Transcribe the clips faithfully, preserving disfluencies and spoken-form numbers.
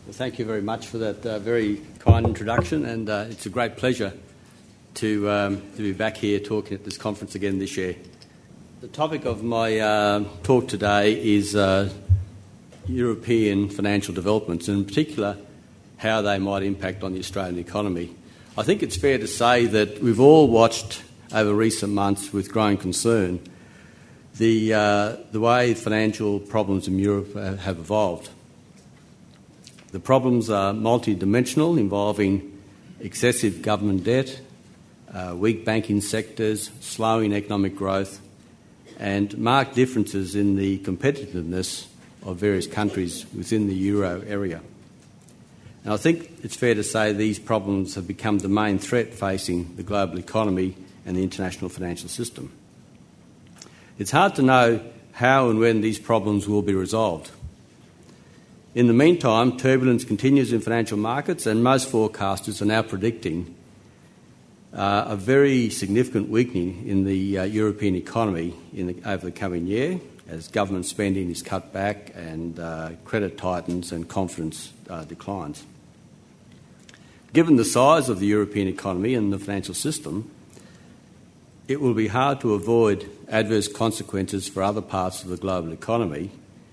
Well, thank you very much for that uh, very kind introduction, and uh, it's a great pleasure to, um, to be back here talking at this conference again this year. The topic of my uh, talk today is uh, European financial developments, and in particular how they might impact on the Australian economy. I think it's fair to say that we've all watched over recent months with growing concern the, uh, the way financial problems in Europe uh, have evolved. The problems are multidimensional, involving excessive government debt, uh, weak banking sectors, slowing economic growth, and marked differences in the competitiveness of various countries within the euro area. And I think it's fair to say these problems have become the main threat facing the global economy and the international financial system. It's hard to know how and when these problems will be resolved. In the meantime, turbulence continues in financial markets, and most forecasters are now predicting uh, a very significant weakening in the uh, European economy in the, over the coming year as government spending is cut back and uh, credit tightens and confidence uh, declines. Given the size of the European economy and the financial system, it will be hard to avoid adverse consequences for other parts of the global economy,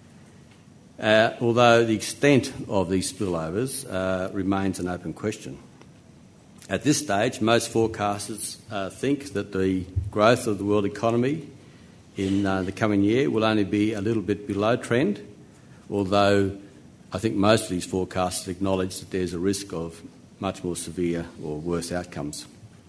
Uh, although the extent of these spillovers uh, remains an open question. At this stage, most forecasters uh, think that the growth of the world economy in uh, the coming year will only be a little bit below trend, although I think most of these forecasters acknowledge that there's a risk of much more severe or worse outcomes.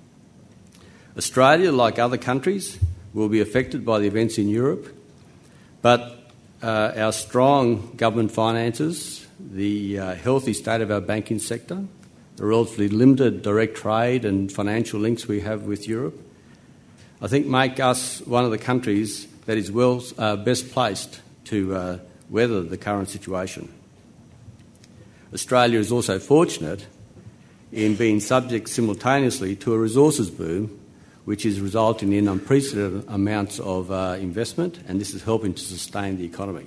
Australia, like other countries, will be affected by the events in Europe, but Uh, our strong government finances, the uh, healthy state of our banking sector, the relatively limited direct trade and financial links we have with Europe, I think make us one of the countries that is well uh, best placed to uh, weather the current situation. Australia is also fortunate in being subject simultaneously to a resources boom, which is resulting in unprecedented amounts of uh, investment, and this is helping to sustain the economy.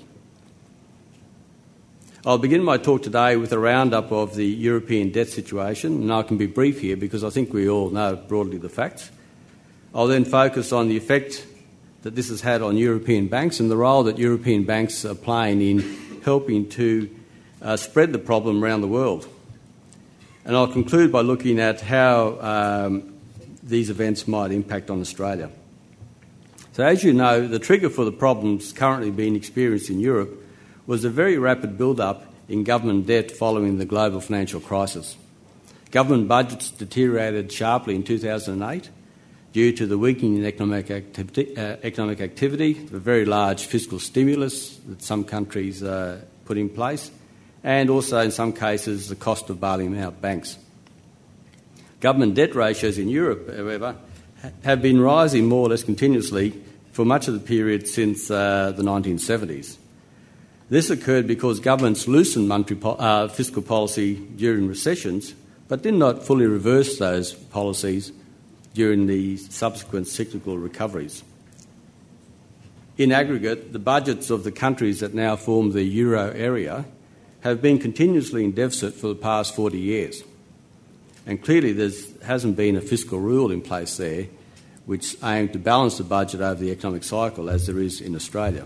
I'll begin my talk today with a roundup of the European debt situation, and I can be brief here because I think we all know broadly the facts. I'll then focus on the effect that this has had on European banks and the role that European banks are playing in helping to uh, spread the problem around the world. And I'll conclude by looking at how um, these events might impact on Australia. So as you know, the trigger for the problems currently being experienced in Europe was a very rapid build-up in government debt following the global financial crisis. Government budgets deteriorated sharply in two thousand eight due to the weakening in economic activity, uh, economic activity, the very large fiscal stimulus that some countries uh, put in place, and also in some cases the cost of bailing out banks. Government debt ratios in Europe, however, have been rising more or less continuously for much of the period since uh, the nineteen seventies. This occurred because governments loosened monetary po- uh, fiscal policy during recessions, but did not fully reverse those policies during the subsequent cyclical recoveries. In aggregate, the budgets of the countries that now form the euro area have been continuously in deficit for the past forty years. And clearly there hasn't been a fiscal rule in place there which aimed to balance the budget over the economic cycle as there is in Australia.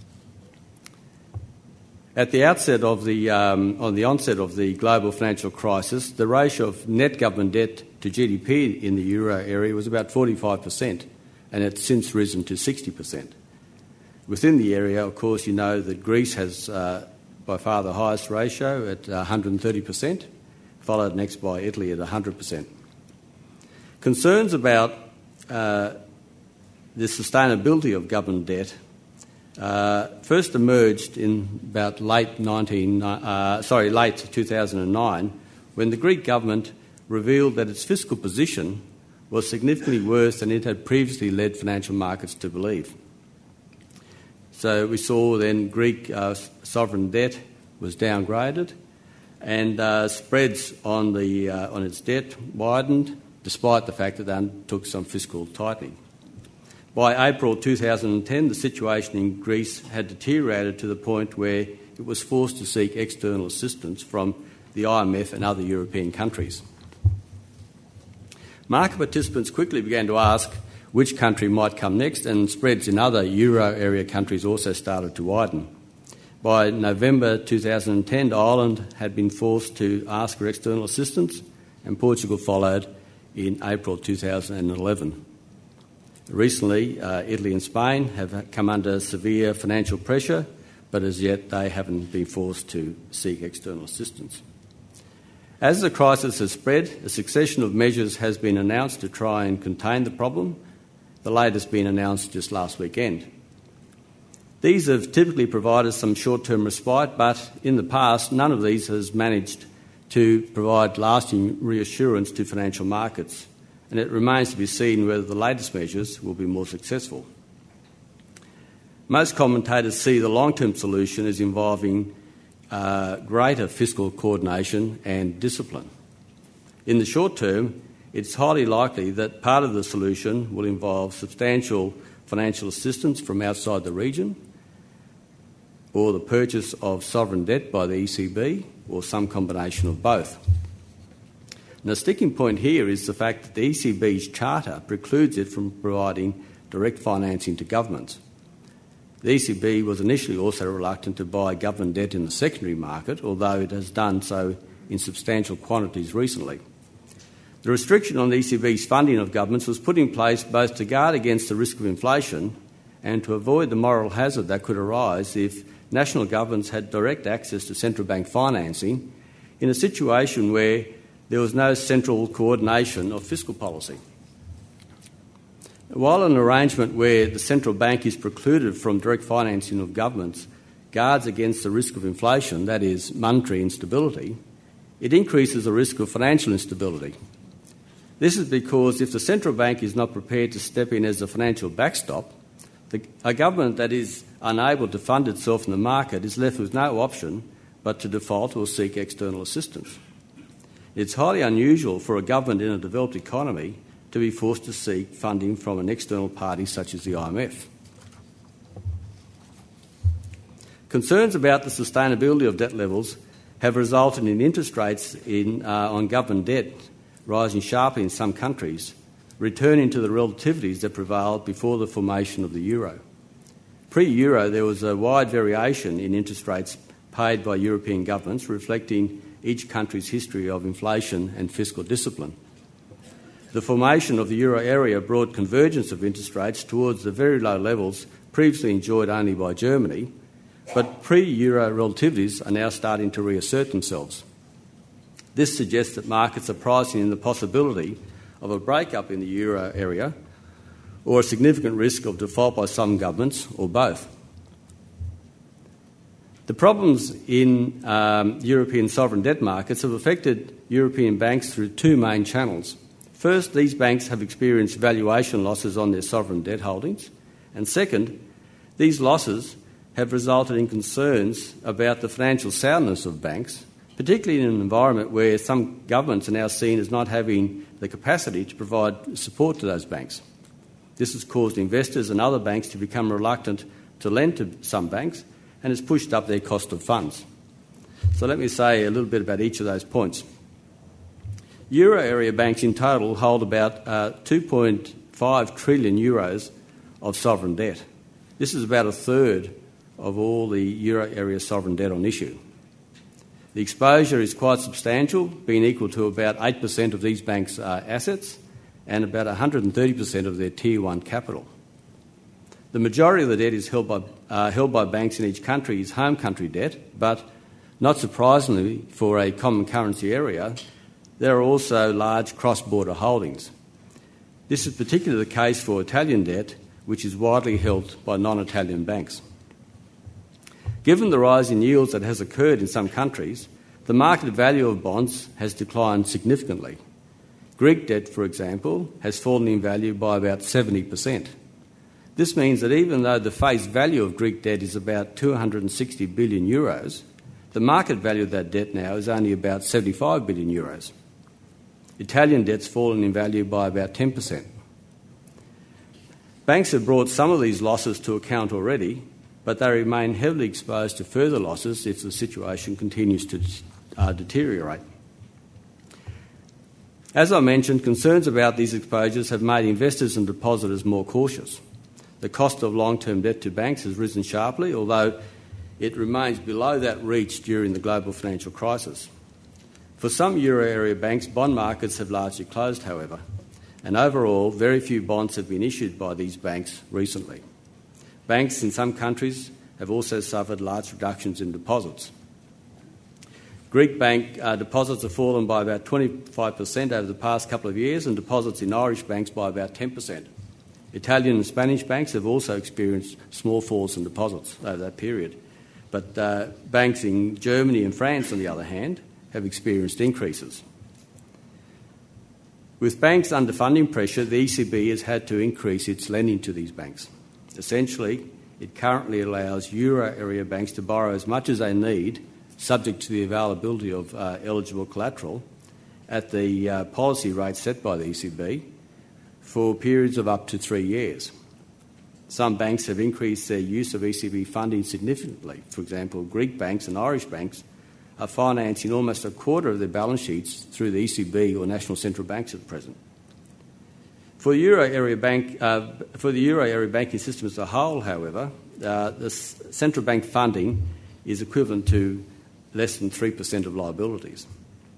At the outset of the, um, on the onset of the global financial crisis, the ratio of net government debt to G D P in the euro area was about forty-five percent, and it's since risen to sixty percent. Within the area, of course, you know that Greece has uh, by far the highest ratio at one hundred thirty percent. Followed next by Italy at one hundred percent. Concerns about uh, the sustainability of government debt uh, first emerged in about late nineteen, uh, sorry, late two thousand nine, when the Greek government revealed that its fiscal position was significantly worse than it had previously led financial markets to believe. So we saw then Greek uh, sovereign debt was downgraded, and uh, spreads on the uh, on its debt widened, despite the fact that they undertook some fiscal tightening. By April two thousand ten, the situation in Greece had deteriorated to the point where it was forced to seek external assistance from the I M F and other European countries. Market participants quickly began to ask which country might come next, and spreads in other euro area countries also started to widen. By November two thousand ten, Ireland had been forced to ask for external assistance, and Portugal followed in April two thousand eleven. Recently, uh, Italy and Spain have come under severe financial pressure, but as yet they haven't been forced to seek external assistance. As the crisis has spread, a succession of measures has been announced to try and contain the problem, the latest being announced just last weekend. These have typically provided some short-term respite, but in the past, none of these has managed to provide lasting reassurance to financial markets, and it remains to be seen whether the latest measures will be more successful. Most commentators see the long-term solution as involving uh, greater fiscal coordination and discipline. In the short term, it's highly likely that part of the solution will involve substantial financial assistance from outside the region, or the purchase of sovereign debt by the E C B, or some combination of both. And the sticking point here is the fact that the E C B's charter precludes it from providing direct financing to governments. The E C B was initially also reluctant to buy government debt in the secondary market, although it has done so in substantial quantities recently. The restriction on the E C B's funding of governments was put in place both to guard against the risk of inflation and to avoid the moral hazard that could arise if national governments had direct access to central bank financing in a situation where there was no central coordination of fiscal policy. While an arrangement where the central bank is precluded from direct financing of governments guards against the risk of inflation, that is, monetary instability, it increases the risk of financial instability. This is because if the central bank is not prepared to step in as a financial backstop, the, a government that is unable to fund itself in the market is left with no option but to default or seek external assistance. It's highly unusual for a government in a developed economy to be forced to seek funding from an external party such as the I M F. Concerns about the sustainability of debt levels have resulted in interest rates in, uh, on government debt rising sharply in some countries, returning to the relativities that prevailed before the formation of the euro. Pre-euro, there was a wide variation in interest rates paid by European governments, reflecting each country's history of inflation and fiscal discipline. The formation of the euro area brought convergence of interest rates towards the very low levels previously enjoyed only by Germany, but pre-euro relativities are now starting to reassert themselves. This suggests that markets are pricing in the possibility of a break-up in the euro area or a significant risk of default by some governments, or both. The problems in um, European sovereign debt markets have affected European banks through two main channels. First, these banks have experienced valuation losses on their sovereign debt holdings, and second, these losses have resulted in concerns about the financial soundness of banks, particularly in an environment where some governments are now seen as not having the capacity to provide support to those banks. This has caused investors and other banks to become reluctant to lend to some banks and has pushed up their cost of funds. So let me say a little bit about each of those points. Euro area banks in total hold about uh, two point five trillion euros of sovereign debt. This is about a third of all the euro area sovereign debt on issue. The exposure is quite substantial, being equal to about eight percent of these banks' uh, assets and about one hundred thirty percent of their Tier one capital. The majority of the debt is held by, uh, held by banks in each country is home country debt, but not surprisingly for a common currency area, there are also large cross-border holdings. This is particularly the case for Italian debt, which is widely held by non-Italian banks. Given the rise in yields that has occurred in some countries, the market value of bonds has declined significantly. Greek debt, for example, has fallen in value by about seventy percent. This means that even though the face value of Greek debt is about two hundred sixty billion euros, the market value of that debt now is only about seventy-five billion euros. Italian debt's fallen in value by about ten percent. Banks have brought some of these losses to account already, but they remain heavily exposed to further losses if the situation continues to uh, deteriorate. As I mentioned, concerns about these exposures have made investors and depositors more cautious. The cost of long-term debt to banks has risen sharply, although it remains below that reached during the global financial crisis. For some euro area banks, bond markets have largely closed, however, and overall, very few bonds have been issued by these banks recently. Banks in some countries have also suffered large reductions in deposits. Greek bank uh, deposits have fallen by about twenty-five percent over the past couple of years, and deposits in Irish banks by about ten percent. Italian and Spanish banks have also experienced small falls in deposits over that period. But uh, banks in Germany and France, on the other hand, have experienced increases. With banks under funding pressure, the E C B has had to increase its lending to these banks. Essentially, it currently allows euro area banks to borrow as much as they need, subject to the availability of uh, eligible collateral, at the uh, policy rate set by the E C B for periods of up to three years. Some banks have increased their use of E C B funding significantly. For example, Greek banks and Irish banks are financing almost a quarter of their balance sheets through the E C B or national central banks at present. For the euro area bank, uh, for the euro area banking system as a whole, however, uh, the s- central bank funding is equivalent to less than three percent of liabilities.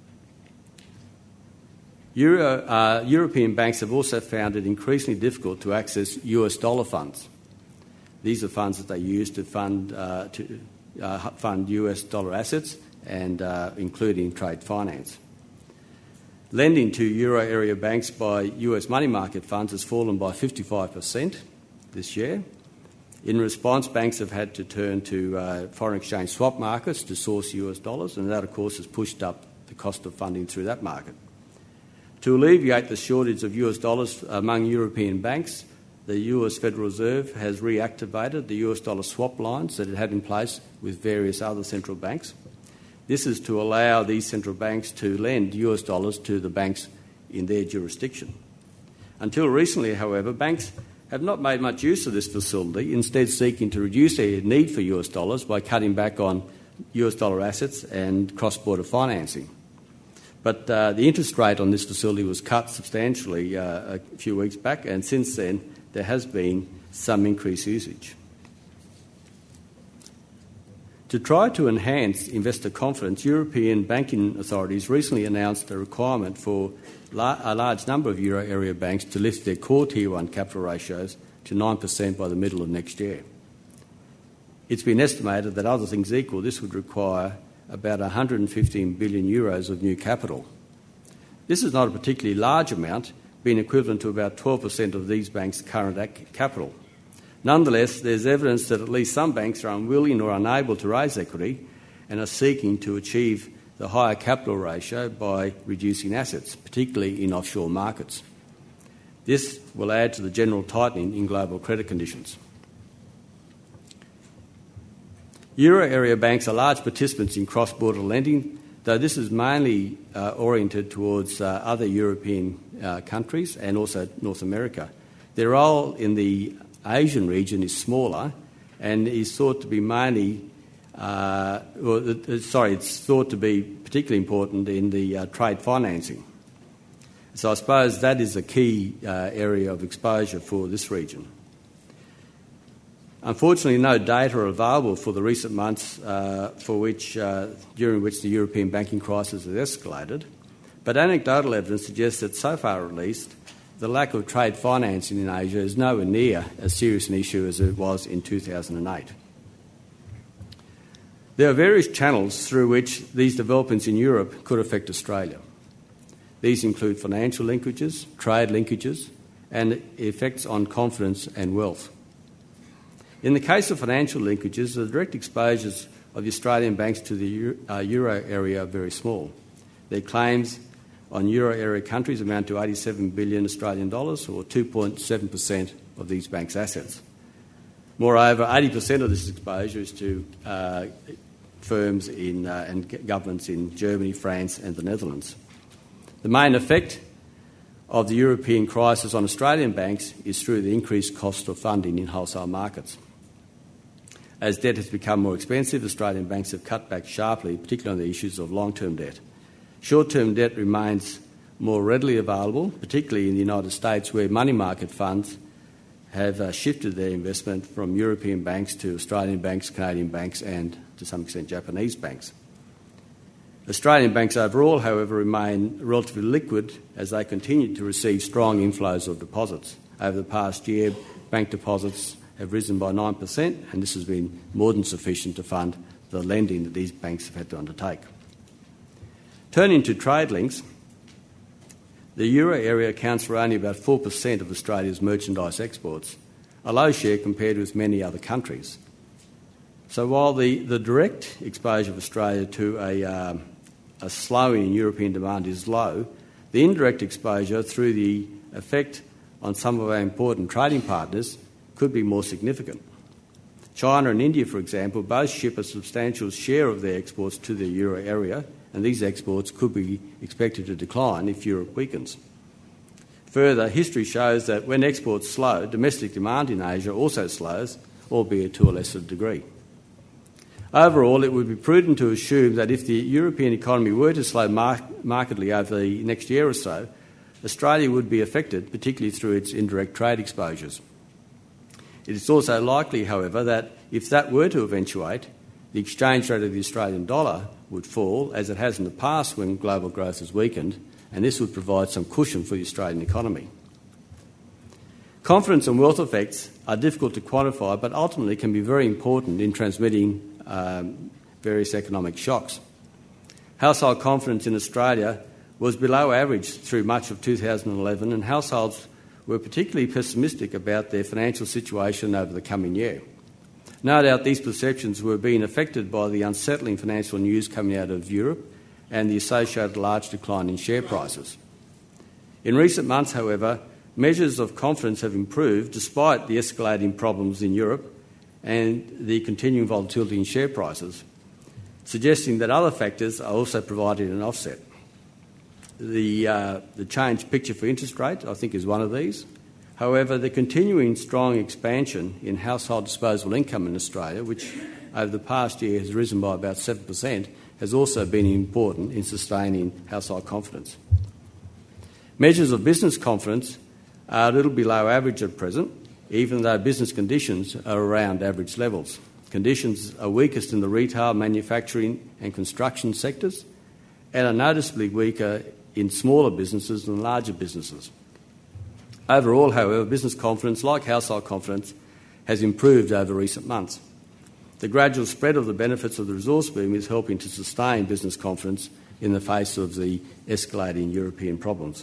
Euro, uh, European banks have also found it increasingly difficult to access U S dollar funds. These are funds that they use to fund, uh, to, uh, fund U S dollar assets and uh, including trade finance. Lending to euro area banks by U S money market funds has fallen by fifty-five percent this year. In response, banks have had to turn to uh, foreign exchange swap markets to source U S dollars, and that, of course, has pushed up the cost of funding through that market. To alleviate the shortage of U S dollars among European banks, the U S Federal Reserve has reactivated the U S dollar swap lines that it had in place with various other central banks. This is to allow these central banks to lend U S dollars to the banks in their jurisdiction. Until recently, however, banks have not made much use of this facility, instead seeking to reduce their need for U S dollars by cutting back on U S dollar assets and cross-border financing. But uh, the interest rate on this facility was cut substantially uh, a few weeks back, and since then there has been some increased usage. To try to enhance investor confidence, European banking authorities recently announced a requirement for la- a large number of euro area banks to lift their core Tier one capital ratios to nine percent by the middle of next year. It's been estimated that, other things equal, this would require about one hundred fifteen billion euros of new capital. This is not a particularly large amount, being equivalent to about twelve percent of these banks' current ac- capital. Nonetheless, there's evidence that at least some banks are unwilling or unable to raise equity and are seeking to achieve the higher capital ratio by reducing assets, particularly in offshore markets. This will add to the general tightening in global credit conditions. Euro area banks are large participants in cross-border lending, though this is mainly uh, oriented towards uh, other European uh, countries and also North America. Their role in the Asian region is smaller and is thought to be mainly, uh, well, uh, sorry, it's thought to be particularly important in the uh, trade financing. So I suppose that is a key uh, area of exposure for this region. Unfortunately, no data are available for the recent months uh, for which, uh, during which the European banking crisis has escalated, but anecdotal evidence suggests that so far at least, the lack of trade financing in Asia is nowhere near as serious an issue as it was in two thousand eight. There are various channels through which these developments in Europe could affect Australia. These include financial linkages, trade linkages, and effects on confidence and wealth. In the case of financial linkages, the direct exposures of the Australian banks to the Euro, uh, Euro area are very small. Their claims on Euro area countries amount to eighty-seven billion Australian dollars, or two point seven percent of these banks' assets. Moreover, eighty percent of this exposure is to uh, firms in, uh, and governments in Germany, France and the Netherlands. The main effect of the European crisis on Australian banks is through the increased cost of funding in wholesale markets. As debt has become more expensive, Australian banks have cut back sharply, particularly on the issues of long-term debt. Short-term debt remains more readily available, particularly in the United States, where money market funds have uh, shifted their investment from European banks to Australian banks, Canadian banks and, to some extent, Japanese banks. Australian banks overall, however, remain relatively liquid as they continue to receive strong inflows of deposits. Over the past year, bank deposits have risen by nine percent, and this has been more than sufficient to fund the lending that these banks have had to undertake. Turning to trade links, the euro area accounts for only about four percent of Australia's merchandise exports, a low share compared with many other countries. So while the, the direct exposure of Australia to a, um, a slowing in European demand is low, the indirect exposure through the effect on some of our important trading partners could be more significant. China and India, for example, both ship a substantial share of their exports to the euro area, and these exports could be expected to decline if Europe weakens. Further, history shows that when exports slow, domestic demand in Asia also slows, albeit to a lesser degree. Overall, it would be prudent to assume that if the European economy were to slow mar- markedly over the next year or so, Australia would be affected, particularly through its indirect trade exposures. It is also likely, however, that if that were to eventuate, the exchange rate of the Australian dollar would fall, as it has in the past when global growth has weakened, and this would provide some cushion for the Australian economy. Confidence and wealth effects are difficult to quantify, but ultimately can be very important in transmitting um, various economic shocks. Household confidence in Australia was below average through much of two thousand eleven, and households were particularly pessimistic about their financial situation over the coming year. No doubt these perceptions were being affected by the unsettling financial news coming out of Europe and the associated large decline in share prices. In recent months, however, measures of confidence have improved despite the escalating problems in Europe and the continuing volatility in share prices, suggesting that other factors are also providing an offset. The, uh, the changed picture for interest rates, I think, is one of these. However, the continuing strong expansion in household disposable income in Australia, which over the past year has risen by about seven percent, has also been important in sustaining household confidence. Measures of business confidence are a little below average at present, even though business conditions are around average levels. Conditions are weakest in the retail, manufacturing and construction sectors, and are noticeably weaker in smaller businesses than larger businesses. Overall, however, business confidence, like household confidence, has improved over recent months. The gradual spread of the benefits of the resource boom is helping to sustain business confidence in the face of the escalating European problems.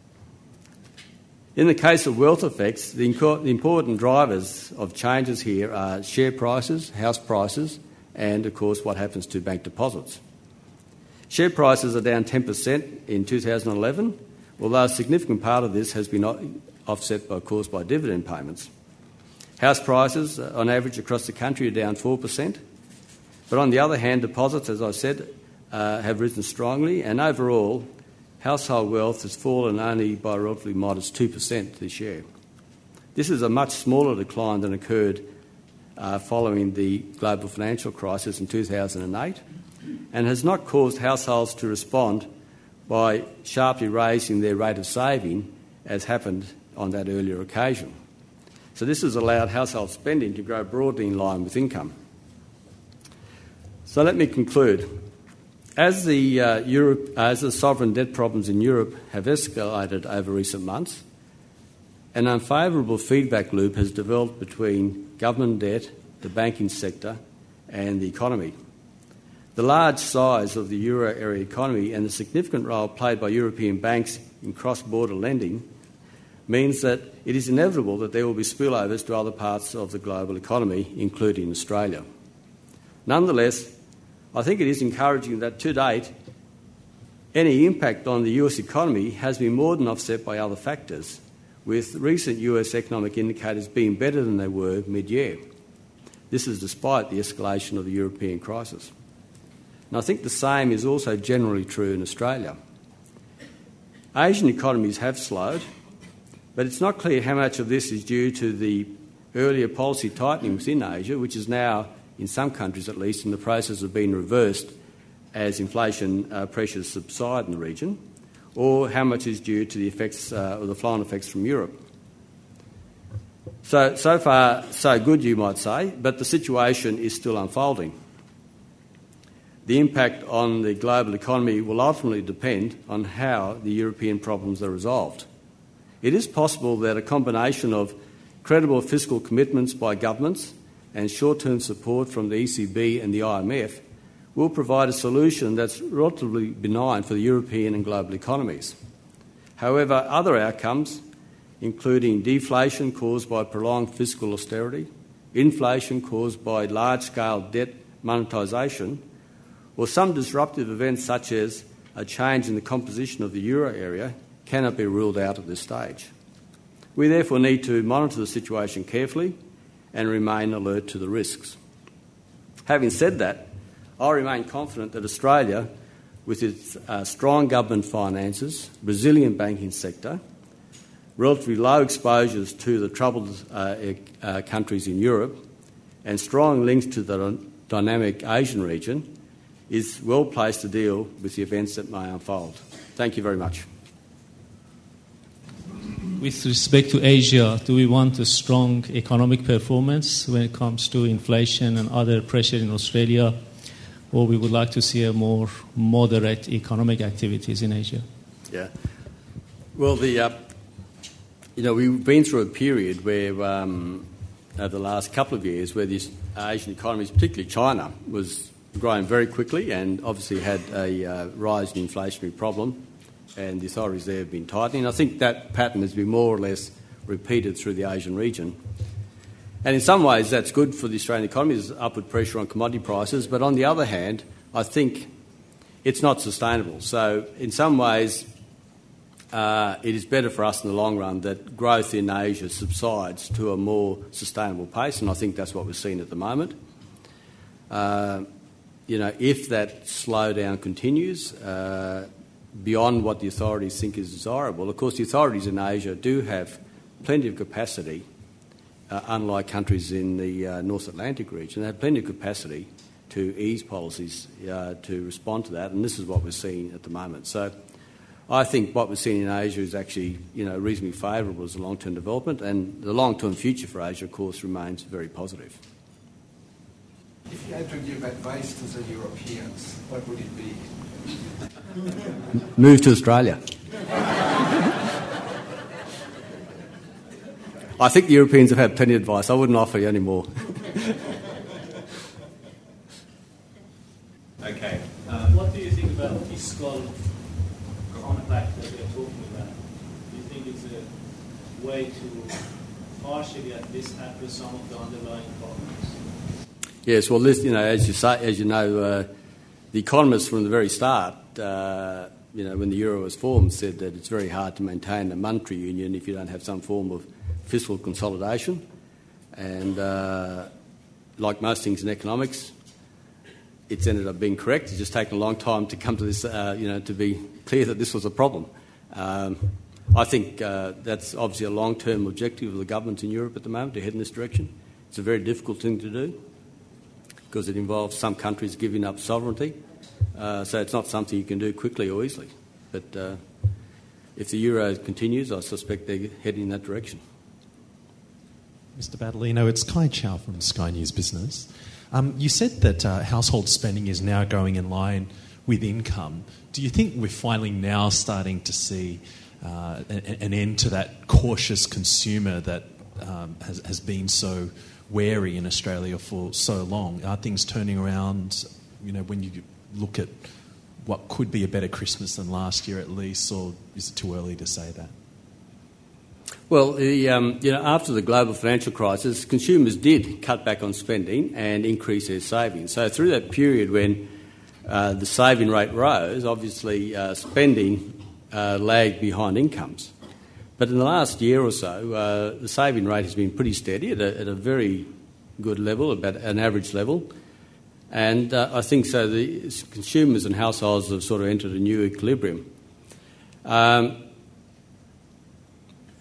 In the case of wealth effects, the important drivers of changes here are share prices, house prices, and, of course, what happens to bank deposits. Share prices are down ten percent in two thousand eleven, although a significant part of this has been offset, by, of course, by dividend payments. House prices, on average across the country, are down four percent. But on the other hand, deposits, as I said, uh, have risen strongly, and overall, household wealth has fallen only by a relatively modest two percent this year. This is a much smaller decline than occurred uh, following the global financial crisis in two thousand eight, and has not caused households to respond by sharply raising their rate of saving, as happened on that earlier occasion. So this has allowed household spending to grow broadly in line with income. So let me conclude. As the, uh, Europe, as the sovereign debt problems in Europe have escalated over recent months, an unfavourable feedback loop has developed between government debt, the banking sector and the economy. The large size of the euro area economy and the significant role played by European banks in cross-border lending means that it is inevitable that there will be spillovers to other parts of the global economy, including Australia. Nonetheless, I think it is encouraging that to date, any impact on the U S economy has been more than offset by other factors, with recent U S economic indicators being better than they were mid-year. This is despite the escalation of the European crisis. And I think the same is also generally true in Australia. Asian economies have slowed, but it's not clear how much of this is due to the earlier policy tightening within Asia, which is now in some countries at least, in the process of being reversed as inflation uh, pressures subside in the region, or how much is due to the effects uh, or the flow-on effects from Europe. So, so far, so good, you might say, but the situation is still unfolding. The impact on the global economy will ultimately depend on how the European problems are resolved. It is possible that a combination of credible fiscal commitments by governments and short-term support from the E C B and the I M F will provide a solution that's relatively benign for the European and global economies. However, other outcomes, including deflation caused by prolonged fiscal austerity, inflation caused by large-scale debt monetisation, or some disruptive events such as a change in the composition of the euro area, cannot be ruled out at this stage. We therefore need to monitor the situation carefully and remain alert to the risks. Having said that, I remain confident that Australia, with its uh, strong government finances, resilient banking sector, relatively low exposures to the troubled uh, uh, countries in Europe, and strong links to the dynamic Asian region, is well placed to deal with the events that may unfold. Thank you very much. With respect to Asia, do we want a strong economic performance when it comes to inflation and other pressure in Australia, or we would like to see a more moderate economic activities in Asia? Yeah. Well, the uh, you know we've been through a period where um, over the last couple of years where these Asian economies, particularly China, was growing very quickly and obviously had a uh, rise in inflationary problem. And the authorities there have been tightening. I think that pattern has been more or less repeated through the Asian region. And in some ways that's good for the Australian economy. There's upward pressure on commodity prices. But on the other hand, I think it's not sustainable. So in some ways uh, it is better for us in the long run that growth in Asia subsides to a more sustainable pace. And I think that's what we're seeing at the moment. Uh, you know, if that slowdown continues, uh, beyond what the authorities think is desirable. Of course, the authorities in Asia do have plenty of capacity, uh, unlike countries in the uh, North Atlantic region. They have plenty of capacity to ease policies uh, to respond to that, and this is what we're seeing at the moment. So I think what we're seeing in Asia is actually, you know, reasonably favourable as a long-term development, and the long-term future for Asia, of course, remains very positive. If you had to give advice to the Europeans, what would it be? Move to Australia. I think the Europeans have had plenty of advice. I wouldn't offer you any more. Okay. Um, what do you think about fiscal compact that we are talking about? Do you think it's a way to partially at least tackle some of the underlying problems? Yes. Well, this, you know, as you say, as you know, uh, the economists from the very start, uh, you know, when the euro was formed, said that it's very hard to maintain a monetary union if you don't have some form of fiscal consolidation. And uh, like most things in economics, it's ended up being correct. It's just taken a long time to come to this, uh, you know, to be clear that this was a problem. Um, I think uh, that's obviously a long-term objective of the government in Europe at the moment, to head in this direction. It's a very difficult thing to do because it involves some countries giving up sovereignty. Uh, so it's not something you can do quickly or easily. But uh, if the euro continues, I suspect they're heading in that direction. Mister Battaglino, it's Kai Chow from Sky News Business. Um, you said that uh, household spending is now going in line with income. Do you think we're finally now starting to see uh, an, an end to that cautious consumer that um, has, has been so wary in Australia for so long? Are things turning around, you know, when you look at what could be a better Christmas than last year at least, or is it too early to say that? Well, the, um, you know, after the global financial crisis, consumers did cut back on spending and increase their savings. So through that period when uh, the saving rate rose, obviously uh, spending uh, lagged behind incomes. But in the last year or so, uh, the saving rate has been pretty steady at a, at a very good level, about an average level. And uh, I think so the consumers and households have sort of entered a new equilibrium. Um,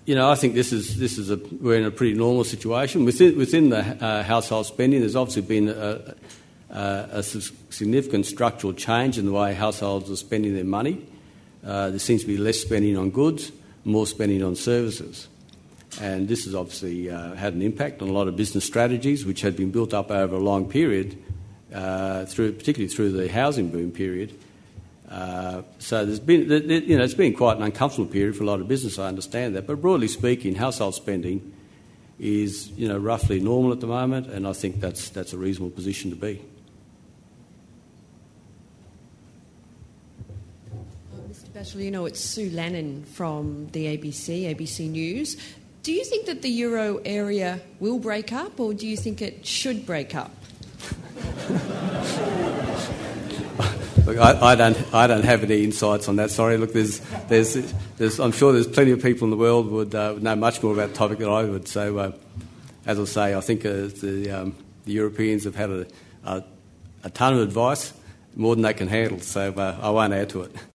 you know, I think this is this is a we're in a pretty normal situation within within the uh, household spending. There's obviously been a, a, a significant structural change in the way households are spending their money. Uh, there seems to be less spending on goods, more spending on services, and this has obviously uh, had an impact on a lot of business strategies which had been built up over a long period, uh, through particularly through the housing boom period. Uh, so there's been, you know, it's been quite an uncomfortable period for a lot of business. I understand that, but broadly speaking, household spending is, you know, roughly normal at the moment, and I think that's that's a reasonable position to be. Uh, Mister Battaglino, it's Sue Lannon from the A B C, A B C News. Do you think that the euro area will break up, or do you think it should break up? Look, I, I don't. I don't have any insights on that. Sorry. Look, there's, there's, there's. I'm sure there's plenty of people in the world would uh, know much more about the topic than I would. So, uh, as I say, I think uh, the, um, the Europeans have had a, a, a ton of advice, more than they can handle. So, uh, I won't add to it.